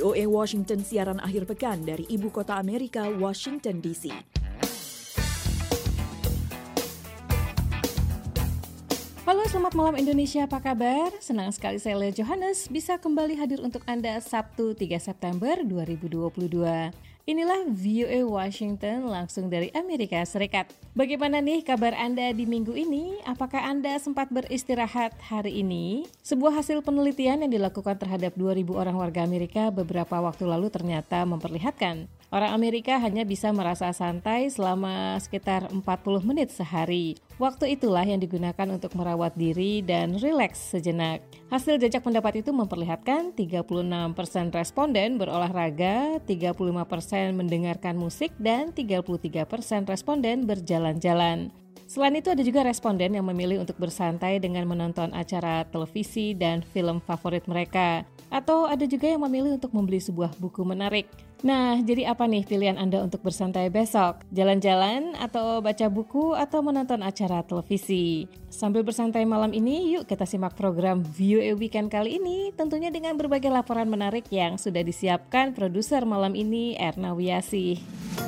VOA Washington siaran akhir pekan dari Ibu Kota Amerika, Washington DC. Halo, selamat malam Indonesia, apa kabar? Senang sekali saya Lea Johannes bisa kembali hadir untuk Anda Sabtu 3 September 2022. Inilah VOA Washington langsung dari Amerika Serikat. Bagaimana nih kabar Anda di minggu ini? Apakah Anda sempat beristirahat hari ini? Sebuah hasil penelitian yang dilakukan terhadap 2.000 orang warga Amerika beberapa waktu lalu ternyata memperlihatkan orang Amerika hanya bisa merasa santai selama sekitar 40 menit sehari. Waktu itulah yang digunakan untuk merawat diri dan rileks sejenak. Hasil jajak pendapat itu memperlihatkan 36% responden berolahraga, 35% mendengarkan musik, dan 33% responden berjalan-jalan. Selain itu ada juga responden yang memilih untuk bersantai dengan menonton acara televisi dan film favorit mereka. Atau ada juga yang memilih untuk membeli sebuah buku menarik. Nah, jadi apa nih pilihan Anda untuk bersantai besok? Jalan-jalan atau baca buku atau menonton acara televisi? Sambil bersantai malam ini, yuk kita simak program VOA Weekend kali ini, tentunya dengan berbagai laporan menarik yang sudah disiapkan produser malam ini, Erna Wiyasih.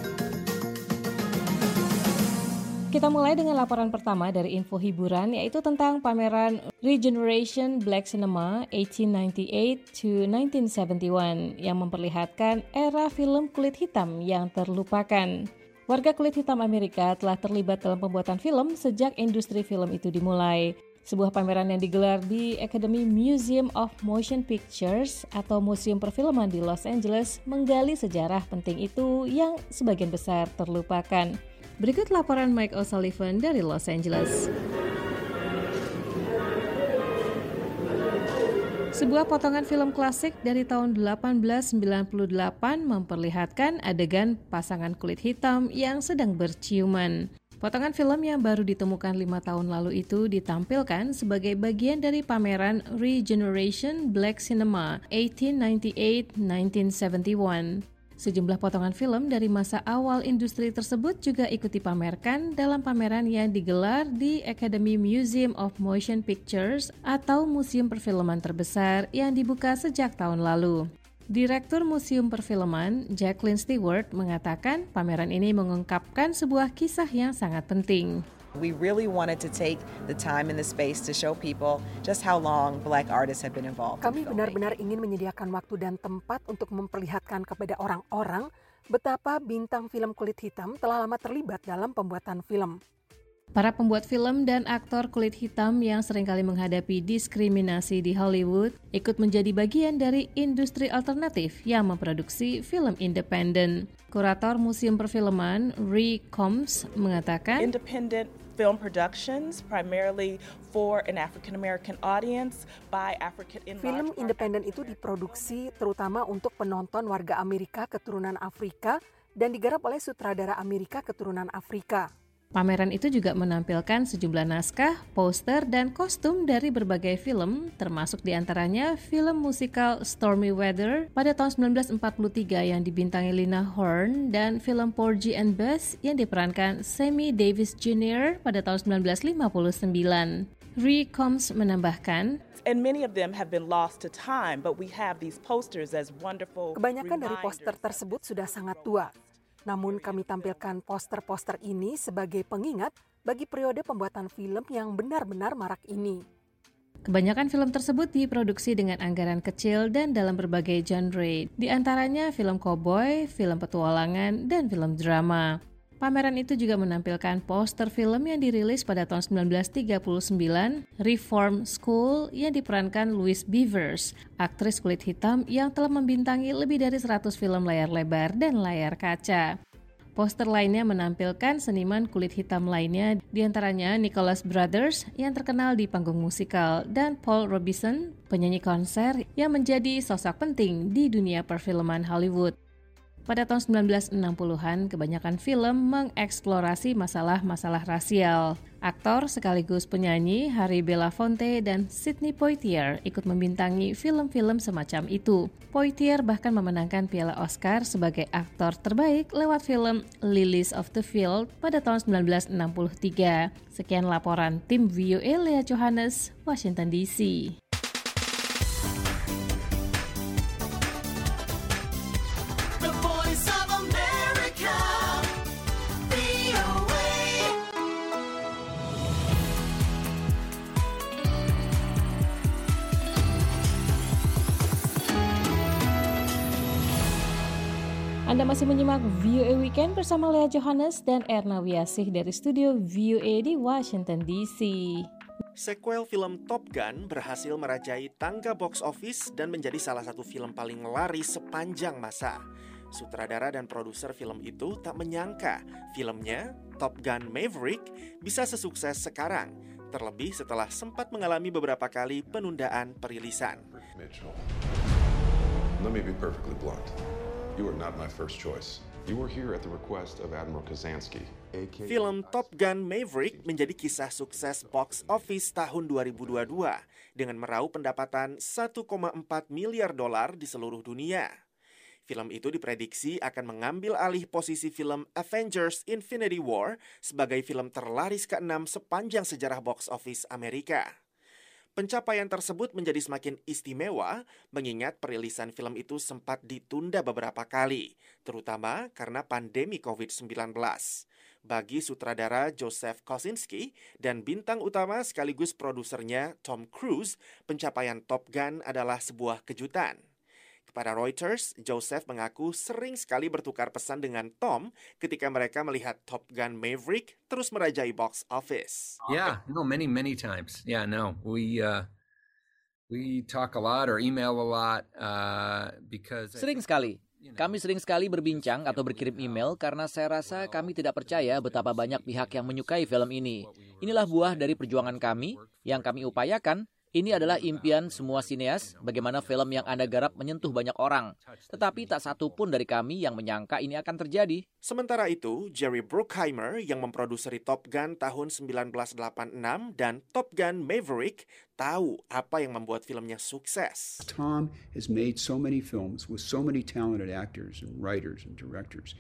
Kita mulai dengan laporan pertama dari info hiburan, yaitu tentang pameran Regeneration Black Cinema 1898 to 1971 yang memperlihatkan era film kulit hitam yang terlupakan. Warga kulit hitam Amerika telah terlibat dalam pembuatan film sejak industri film itu dimulai. Sebuah pameran yang digelar di Academy Museum of Motion Pictures atau Museum Perfilman di Los Angeles menggali sejarah penting itu yang sebagian besar terlupakan. Berikut laporan Mike O'Sullivan dari Los Angeles. Sebuah potongan film klasik dari tahun 1898 memperlihatkan adegan pasangan kulit hitam yang sedang berciuman. Potongan film yang baru ditemukan 5 tahun lalu itu ditampilkan sebagai bagian dari pameran Regeneration Black Cinema 1898-1971. Sejumlah potongan film dari masa awal industri tersebut juga ikut dipamerkan dalam pameran yang digelar di Academy Museum of Motion Pictures atau museum perfilman terbesar yang dibuka sejak tahun lalu. Direktur Museum Perfilman, Jacqueline Stewart, mengatakan pameran ini mengungkapkan sebuah kisah yang sangat penting. We really wanted to take the time and the space to show people just how long Black artists have been involved. Kami benar-benar ingin menyediakan waktu dan tempat untuk memperlihatkan kepada orang-orang betapa bintang film kulit hitam telah lama terlibat dalam pembuatan film. Para pembuat film dan aktor kulit hitam yang seringkali menghadapi diskriminasi di Hollywood ikut menjadi bagian dari industri alternatif yang memproduksi film independen. Kurator Museum Perfilman, Rhea Combs, mengatakan, Independent film productions primarily for an African American audience by African in Film independen itu diproduksi terutama untuk penonton warga Amerika keturunan Afrika dan digarap oleh sutradara Amerika keturunan Afrika. Pameran itu juga menampilkan sejumlah naskah, poster, dan kostum dari berbagai film, termasuk diantaranya film musikal Stormy Weather pada tahun 1943 yang dibintangi Lena Horne dan film Porgy and Bess yang diperankan Sammy Davis Jr. pada tahun 1959. Rhea Combs menambahkan, And many of them have been lost to time, but we have these posters as wonderful Kebanyakan dari poster tersebut sudah sangat tua. Namun kami tampilkan poster-poster ini sebagai pengingat bagi periode pembuatan film yang benar-benar marak ini. Kebanyakan film tersebut diproduksi dengan anggaran kecil dan dalam berbagai genre, di antaranya film koboi, film petualangan, dan film drama. Pameran itu juga menampilkan poster film yang dirilis pada tahun 1939, Reform School yang diperankan Louise Beavers, aktris kulit hitam yang telah membintangi lebih dari 100 film layar lebar dan layar kaca. Poster lainnya menampilkan seniman kulit hitam lainnya, diantaranya Nicholas Brothers yang terkenal di panggung musikal, dan Paul Robeson, penyanyi konser yang menjadi sosok penting di dunia perfilman Hollywood. Pada tahun 1960-an, kebanyakan film mengeksplorasi masalah-masalah rasial. Aktor sekaligus penyanyi Harry Belafonte dan Sidney Poitier ikut membintangi film-film semacam itu. Poitier bahkan memenangkan Piala Oscar sebagai aktor terbaik lewat film Lilies of the Field pada tahun 1963. Sekian laporan tim VOA Lea Johannes, Washington DC. Anda masih menyimak VOA Weekend bersama Lea Johannes dan Erna Wiasih dari studio VOA di Washington DC. Sequel film Top Gun berhasil merajai tangga box office dan menjadi salah satu film paling laris sepanjang masa. Sutradara dan produser film itu tak menyangka filmnya, Top Gun Maverick, bisa sesukses sekarang, terlebih setelah sempat mengalami beberapa kali penundaan perilisan. Mitchell, let me be perfectly blunt. You are not my first choice. You were here at the request of Admiral Kazansky. Film Top Gun Maverick menjadi kisah sukses box office tahun 2022 dengan meraup pendapatan $1,4 miliar di seluruh dunia. Film itu diprediksi akan mengambil alih posisi film Avengers Infinity War sebagai film terlaris ke-6 sepanjang sejarah box office Amerika. Pencapaian tersebut menjadi semakin istimewa mengingat perilisan film itu sempat ditunda beberapa kali, terutama karena pandemi COVID-19. Bagi sutradara Joseph Kosinski dan bintang utama sekaligus produsernya Tom Cruise, pencapaian Top Gun adalah sebuah kejutan. Kepada Reuters, Joseph mengaku sering sekali bertukar pesan dengan Tom ketika mereka melihat Top Gun Maverick terus merajai box office. Yeah, many times. Yeah, we talk a lot or email a lot because Kami sering sekali berbincang atau berkirim email karena saya rasa kami tidak percaya betapa banyak pihak yang menyukai film ini. Inilah buah dari perjuangan kami yang kami upayakan. Ini adalah impian semua sineas, bagaimana film yang Anda garap menyentuh banyak orang. Tetapi tak satu pun dari kami yang menyangka ini akan terjadi. Sementara itu, Jerry Bruckheimer yang memproduseri Top Gun tahun 1986 dan Top Gun Maverick tahu apa yang membuat filmnya sukses. Tom has made so many films with so many talented actors and writers and directors.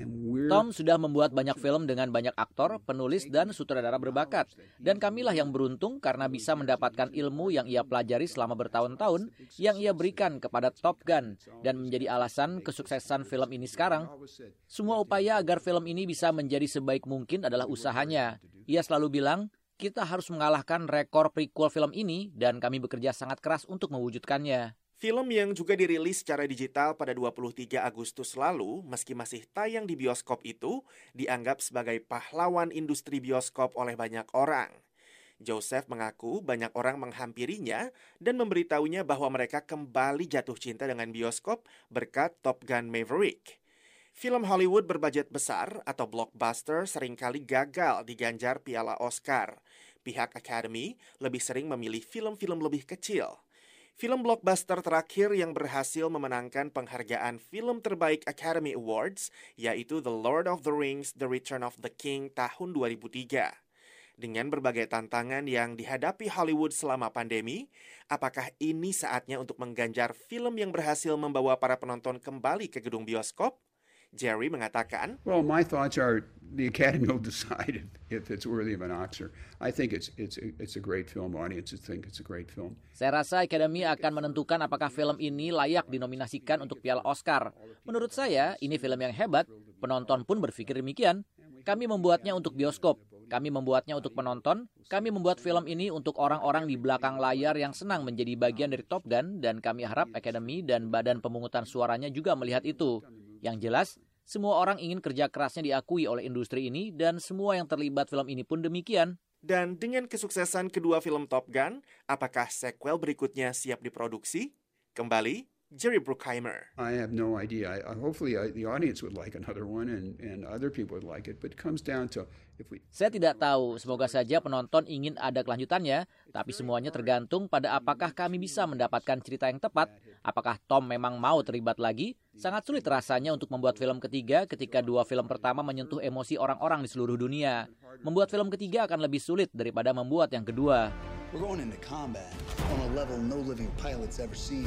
Tom sudah membuat banyak film dengan banyak aktor, penulis, dan sutradara berbakat. Dan kamilah yang beruntung karena bisa mendapatkan ilmu yang ia pelajari selama bertahun-tahun yang ia berikan kepada Top Gun dan menjadi alasan kesuksesan film ini sekarang. Semua upaya agar film ini bisa menjadi sebaik mungkin adalah usahanya. Ia selalu bilang, kita harus mengalahkan rekor prequel film ini dan kami bekerja sangat keras untuk mewujudkannya. Film yang juga dirilis secara digital pada 23 Agustus lalu, meski masih tayang di bioskop itu, dianggap sebagai pahlawan industri bioskop oleh banyak orang. Joseph mengaku banyak orang menghampirinya dan memberitahunya bahwa mereka kembali jatuh cinta dengan bioskop berkat Top Gun Maverick. Film Hollywood berbajet besar atau blockbuster seringkali gagal diganjar piala Oscar. Pihak Academy lebih sering memilih film-film lebih kecil. Film blockbuster terakhir yang berhasil memenangkan penghargaan film terbaik Academy Awards yaitu The Lord of the Rings: The Return of the King tahun 2003. Dengan berbagai tantangan yang dihadapi Hollywood selama pandemi, apakah ini saatnya untuk mengganjar film yang berhasil membawa para penonton kembali ke gedung bioskop? Jerry mengatakan, "Well, my thoughts are the Academy will decide if it's worthy of an Oscar. I think it's a great film. Audiences think it's a great film." Saya rasa Academy akan menentukan apakah film ini layak dinominasikan untuk piala Oscar. Menurut saya, ini film yang hebat. Penonton pun berpikir demikian. Kami membuatnya untuk bioskop. Kami membuatnya untuk penonton. Kami membuat film ini untuk orang-orang di belakang layar yang senang menjadi bagian dari Top Gun dan kami harap Academy dan badan pemungutan suaranya juga melihat itu. Yang jelas, semua orang ingin kerja kerasnya diakui oleh industri ini dan semua yang terlibat film ini pun demikian. Dan dengan kesuksesan kedua film Top Gun, apakah sequel berikutnya siap diproduksi? Kembali, Jerry Bruckheimer. I have no idea. Hopefully the audience would like another one and other people would like it, but it comes down to Saya tidak tahu, semoga saja penonton ingin ada kelanjutannya, tapi semuanya tergantung pada apakah kami bisa mendapatkan cerita yang tepat. Apakah Tom memang mau terlibat lagi? Sangat sulit rasanya untuk membuat film ketiga ketika dua film pertama menyentuh emosi orang-orang di seluruh dunia. Membuat film ketiga akan lebih sulit daripada membuat yang kedua. We're going into combat on a level no living pilot's ever seen.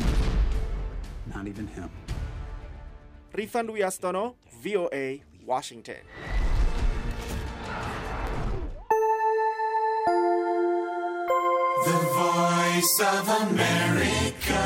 Not even him. Rifan Dwi Astono, VOA, Washington. The Voice of America.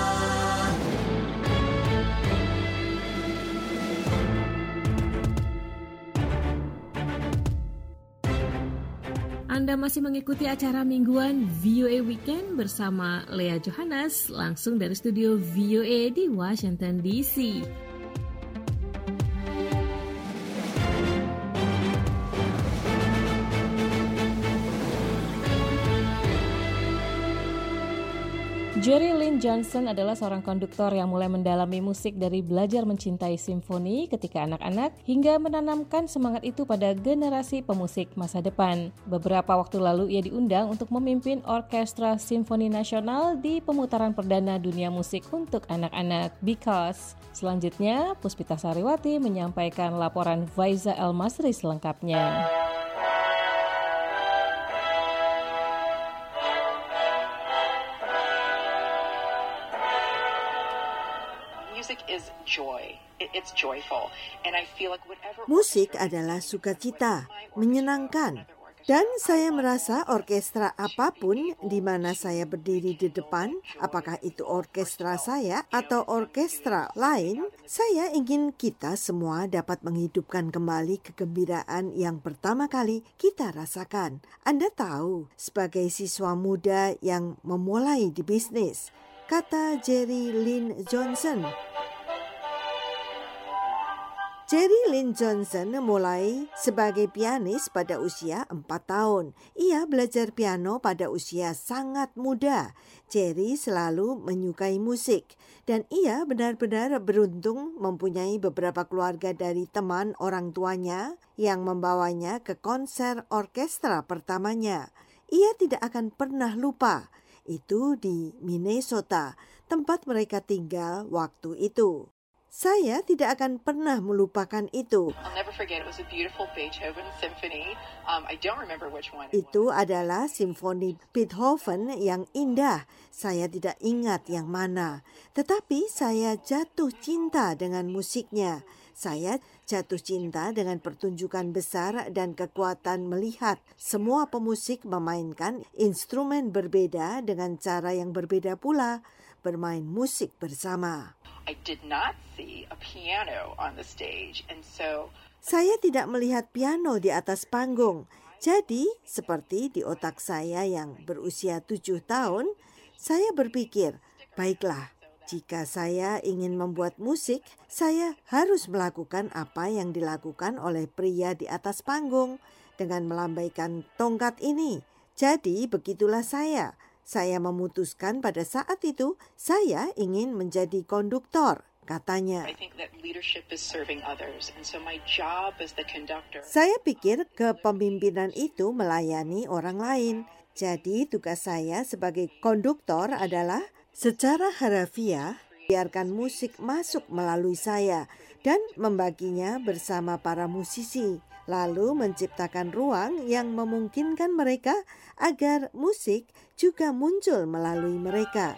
Anda masih mengikuti acara mingguan VOA Weekend bersama Lea Johannes langsung dari studio VOA di Washington DC. Jerry Lynn Johnson adalah seorang konduktor yang mulai mendalami musik dari belajar mencintai simfoni ketika anak-anak hingga menanamkan semangat itu pada generasi pemusik masa depan. Beberapa waktu lalu ia diundang untuk memimpin Orkestra Simfoni Nasional di pemutaran perdana dunia musik untuk anak-anak Because. Selanjutnya, Puspita Sariwati menyampaikan laporan Faiza El-Masri selengkapnya. Musik adalah sukacita, menyenangkan. Dan saya merasa orkestra apapun di mana saya berdiri di depan, apakah itu orkestra saya atau orkestra lain, saya ingin kita semua dapat menghidupkan kembali kegembiraan yang pertama kali kita rasakan. Anda tahu, sebagai siswa muda yang memulai di bisnis, kata Jerry Lynn Johnson. Jerry Lynn Johnson mulai sebagai pianis pada usia 4 tahun. Ia belajar piano pada usia sangat muda. Jerry selalu menyukai musik dan ia benar-benar beruntung mempunyai beberapa keluarga dari teman orang tuanya yang membawanya ke konser orkestra pertamanya. Ia tidak akan pernah lupa. Itu di Minnesota, tempat mereka tinggal waktu itu. Saya tidak akan pernah melupakan itu. Itu adalah simfoni Beethoven yang indah. Saya tidak ingat yang mana. Tetapi saya jatuh cinta dengan musiknya. Saya jatuh cinta dengan pertunjukan besar dan kekuatan melihat semua pemusik memainkan instrumen berbeda dengan cara yang berbeda pula, bermain musik bersama. Saya tidak melihat piano di atas panggung. Jadi, seperti di otak saya yang berusia 7 tahun, saya berpikir, baiklah, jika saya ingin membuat musik, saya harus melakukan apa yang dilakukan oleh pria di atas panggung dengan melambaikan tongkat ini. Jadi, begitulah saya. Saya memutuskan pada saat itu saya ingin menjadi konduktor, katanya. Saya pikir kepemimpinan itu melayani orang lain. Jadi tugas saya sebagai konduktor adalah secara harafiah biarkan musik masuk melalui saya dan membaginya bersama para musisi. Lalu menciptakan ruang yang memungkinkan mereka agar musik juga muncul melalui mereka.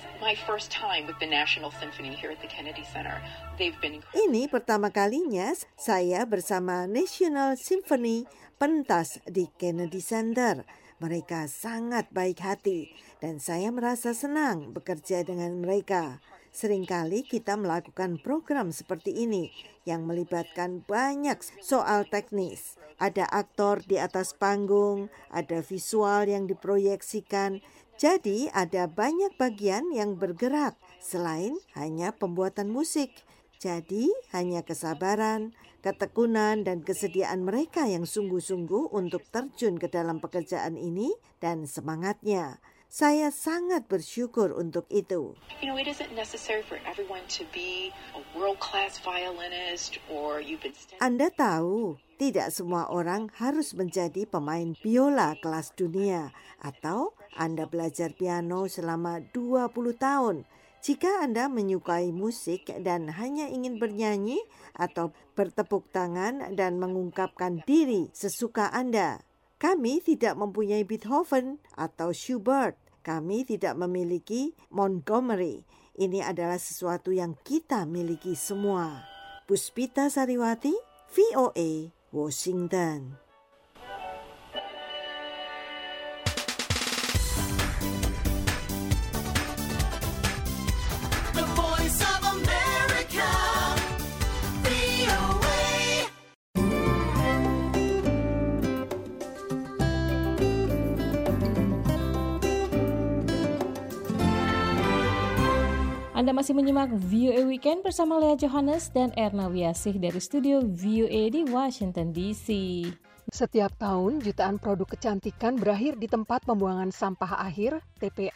Ini pertama kalinya saya bersama National Symphony pentas di Kennedy Center. Mereka sangat baik hati dan saya merasa senang bekerja dengan mereka. Seringkali kita melakukan program seperti ini yang melibatkan banyak soal teknis. Ada aktor di atas panggung, ada visual yang diproyeksikan. Jadi ada banyak bagian yang bergerak selain hanya pembuatan musik. Jadi hanya kesabaran, ketekunan dan kesediaan mereka yang sungguh-sungguh untuk terjun ke dalam pekerjaan ini dan semangatnya. Saya sangat bersyukur untuk itu. Anda tahu, tidak semua orang harus menjadi pemain biola kelas dunia atau Anda belajar piano selama 20 tahun. Jika Anda menyukai musik dan hanya ingin bernyanyi atau bertepuk tangan dan mengungkapkan diri sesuka Anda. Kami tidak mempunyai Beethoven atau Schubert. Kami tidak memiliki Montgomery. Ini adalah sesuatu yang kita miliki semua. Puspita Sariwati, VOA, Washington. Anda masih menyimak VOA Weekend bersama Lea Johannes dan Erna Wiasih dari studio VOA di Washington DC. Setiap tahun jutaan produk kecantikan berakhir di tempat pembuangan sampah akhir (TPA).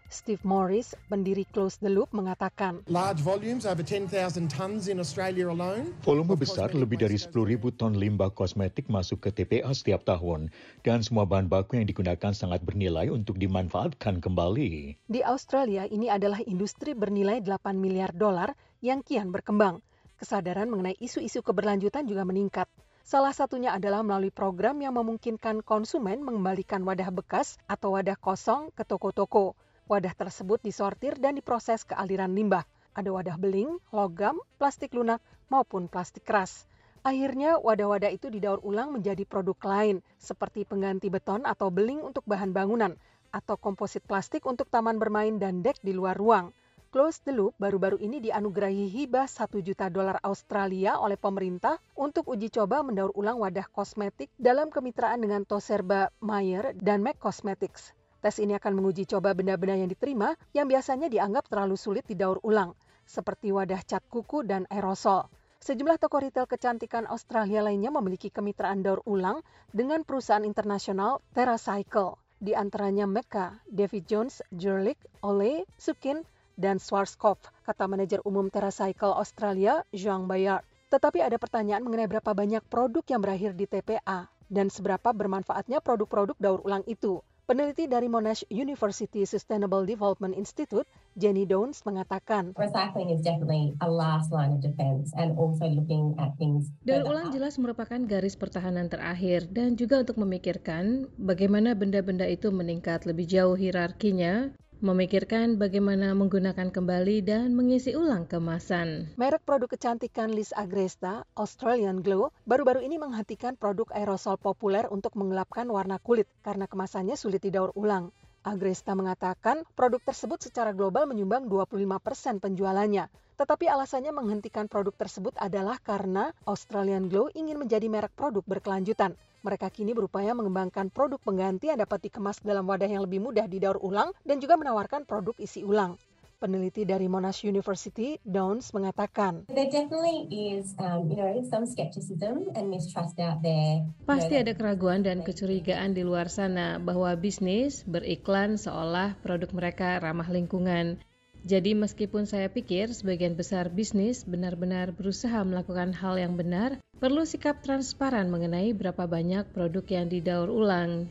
Steve Morris, pendiri Close the Loop, mengatakan, Large volumes, over 10,000 tons in Australia alone. Volume besar lebih dari 10.000 ton limbah kosmetik masuk ke TPA setiap tahun, dan semua bahan baku yang digunakan sangat bernilai untuk dimanfaatkan kembali. Di Australia, ini adalah industri bernilai $8 miliar yang kian berkembang. Kesadaran mengenai isu-isu keberlanjutan juga meningkat. Salah satunya adalah melalui program yang memungkinkan konsumen mengembalikan wadah bekas atau wadah kosong ke toko-toko. Wadah tersebut disortir dan diproses ke aliran limbah. Ada wadah beling, logam, plastik lunak, maupun plastik keras. Akhirnya, wadah-wadah itu didaur ulang menjadi produk lain, seperti pengganti beton atau beling untuk bahan bangunan, atau komposit plastik untuk taman bermain dan dek di luar ruang. Close the Loop baru-baru ini dianugerahi hibah $1 juta Australia oleh pemerintah untuk uji coba mendaur ulang wadah kosmetik dalam kemitraan dengan Toshiba Mayer dan MAC Cosmetics. Tes ini akan menguji coba benda-benda yang diterima yang biasanya dianggap terlalu sulit didaur ulang, seperti wadah cat kuku dan aerosol. Sejumlah toko retail kecantikan Australia lainnya memiliki kemitraan daur ulang dengan perusahaan internasional TerraCycle. Di antaranya Mecca, David Jones, Jurlick, Olay, Sukin, dan Schwarzkopf, kata manajer umum TerraCycle Australia, Zhang Bayard. Tetapi ada pertanyaan mengenai berapa banyak produk yang berakhir di TPA dan seberapa bermanfaatnya produk-produk daur ulang itu. Peneliti dari Monash University Sustainable Development Institute, Jenny Downs, mengatakan, Recycling is definitely a last line of defense and also looking at things. Daur ulang jelas merupakan garis pertahanan terakhir dan juga untuk memikirkan bagaimana benda-benda itu meningkat lebih jauh hierarkinya, memikirkan bagaimana menggunakan kembali dan mengisi ulang kemasan. Merek produk kecantikan Liz Agresta, Australian Glow, baru-baru ini menghentikan produk aerosol populer untuk menggelapkan warna kulit karena kemasannya sulit didaur ulang. Agresta mengatakan produk tersebut secara global menyumbang 25% penjualannya. Tetapi alasannya menghentikan produk tersebut adalah karena Australian Glow ingin menjadi merek produk berkelanjutan. Mereka kini berupaya mengembangkan produk pengganti yang dapat dikemas dalam wadah yang lebih mudah didaur ulang dan juga menawarkan produk isi ulang. Peneliti dari Monash University, Downs, mengatakan, There definitely is, some skepticism and mistrust out there. Pasti ada keraguan dan kecurigaan di luar sana bahwa bisnis beriklan seolah produk mereka ramah lingkungan. Jadi meskipun saya pikir sebagian besar bisnis benar-benar berusaha melakukan hal yang benar, perlu sikap transparan mengenai berapa banyak produk yang didaur ulang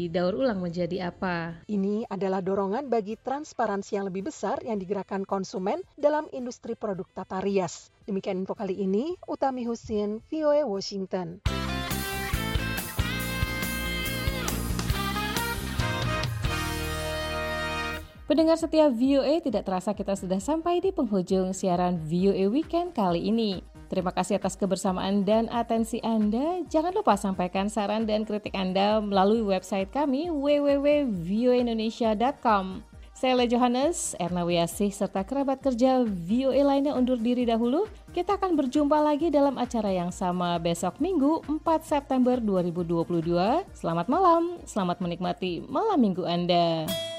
menjadi apa. Ini adalah dorongan bagi transparansi yang lebih besar yang digerakkan konsumen dalam industri produk tata rias. Demikian info kali ini, Utami Husin, VOA Washington. Pendengar setia VOA, tidak terasa kita sudah sampai di penghujung siaran VOA Weekend kali ini. Terima kasih atas kebersamaan dan atensi Anda. Jangan lupa sampaikan saran dan kritik Anda melalui website kami www.voaindonesia.com. Saya Le Johannes, Erna Wiasih, serta kerabat kerja VOA lainnya undur diri dahulu. Kita akan berjumpa lagi dalam acara yang sama besok Minggu 4 September 2022. Selamat malam, selamat menikmati malam minggu Anda.